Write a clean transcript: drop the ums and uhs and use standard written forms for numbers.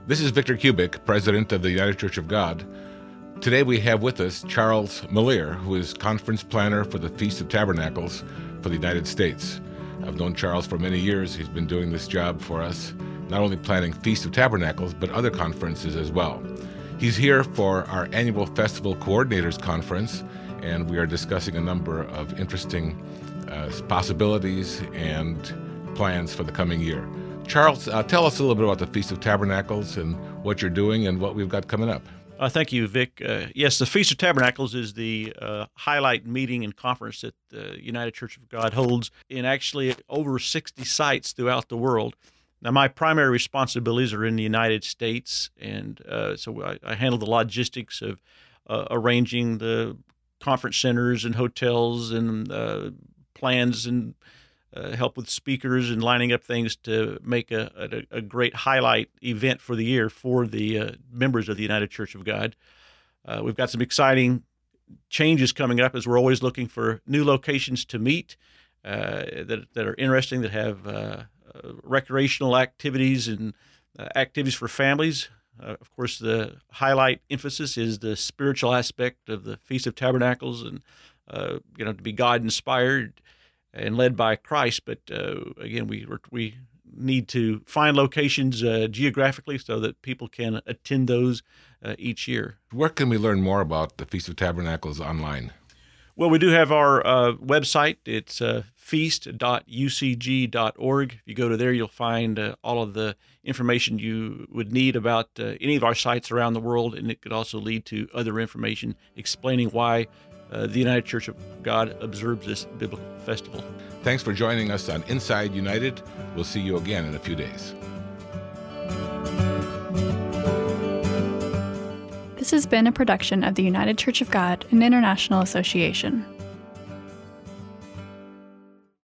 This is Victor Kubik, President of the United Church of God. Today we have with us Charles Malier, who is Conference Planner for the Feast of Tabernacles for the United States. I've known Charles for many years. He's been doing this job for us, not only planning Feast of Tabernacles, but other conferences as well. He's here for our annual Festival Coordinators Conference, and we are discussing a number of interesting possibilities and plans for the coming year. Charles, tell us a little bit about the Feast of Tabernacles and what you're doing and what we've got coming up. Thank you, Vic. Yes, the Feast of Tabernacles is the highlight meeting and conference that the United Church of God holds in actually over 60 sites throughout the world. Now, my primary responsibilities are in the United States, and so I handle the logistics of arranging the conference centers and hotels and plans and help with speakers and lining up things to make a great highlight event for the year for the members of the United Church of God. We've got some exciting changes coming up as we're always looking for new locations to meet that are interesting, that have recreational activities and activities for families. Of course, the highlight emphasis is the spiritual aspect of the Feast of Tabernacles and, to be God-inspired and led by Christ, but again, we need to find locations geographically so that people can attend those each year. Where can we learn more about the Feast of Tabernacles online? Well, we do have our website. It's feast.ucg.org. If you go to there, you'll find all of the information you would need about any of our sites around the world, and it could also lead to other information explaining why the United Church of God observes this biblical festival. Thanks for joining us on Inside United. We'll see you again in a few days. This has been a production of the United Church of God, an international association.